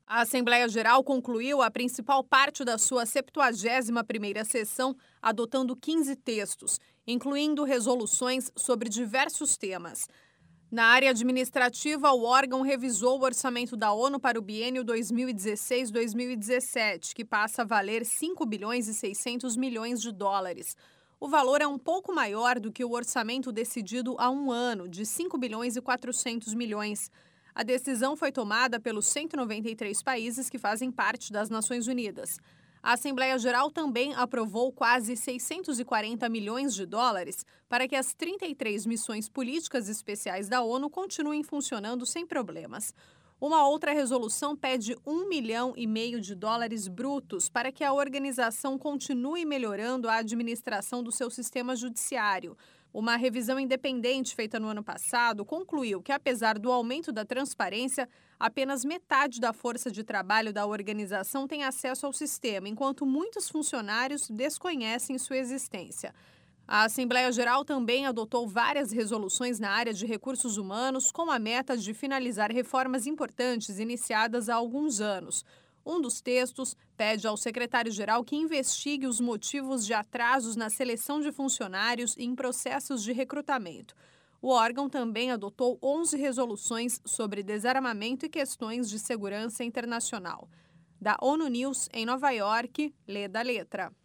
A Assembleia Geral concluiu a principal parte da sua 71ª sessão, adotando 15 textos, incluindo resoluções sobre diversos temas. Na área administrativa, o órgão revisou o orçamento da ONU para o biênio 2016-2017, que passa a valer 5 bilhões e 600 milhões de dólares. O valor é um pouco maior do que o orçamento decidido há um ano, de 5 bilhões e 400 milhões. A decisão foi tomada pelos 193 países que fazem parte das Nações Unidas. A Assembleia Geral também aprovou quase 640 milhões de dólares para que as 33 missões políticas especiais da ONU continuem funcionando sem problemas. Uma outra resolução pede 1,5 milhão de dólares brutos para que a organização continue melhorando a administração do seu sistema judiciário. Uma revisão independente feita no ano passado concluiu que, apesar do aumento da transparência, apenas metade da força de trabalho da organização tem acesso ao sistema, enquanto muitos funcionários desconhecem sua existência. A Assembleia Geral também adotou várias resoluções na área de recursos humanos com a meta de finalizar reformas importantes iniciadas há alguns anos. Um dos textos pede ao secretário-geral que investigue os motivos de atrasos na seleção de funcionários e em processos de recrutamento. O órgão também adotou 11 resoluções sobre desarmamento e questões de segurança internacional. Da ONU News, em Nova York, lê da letra.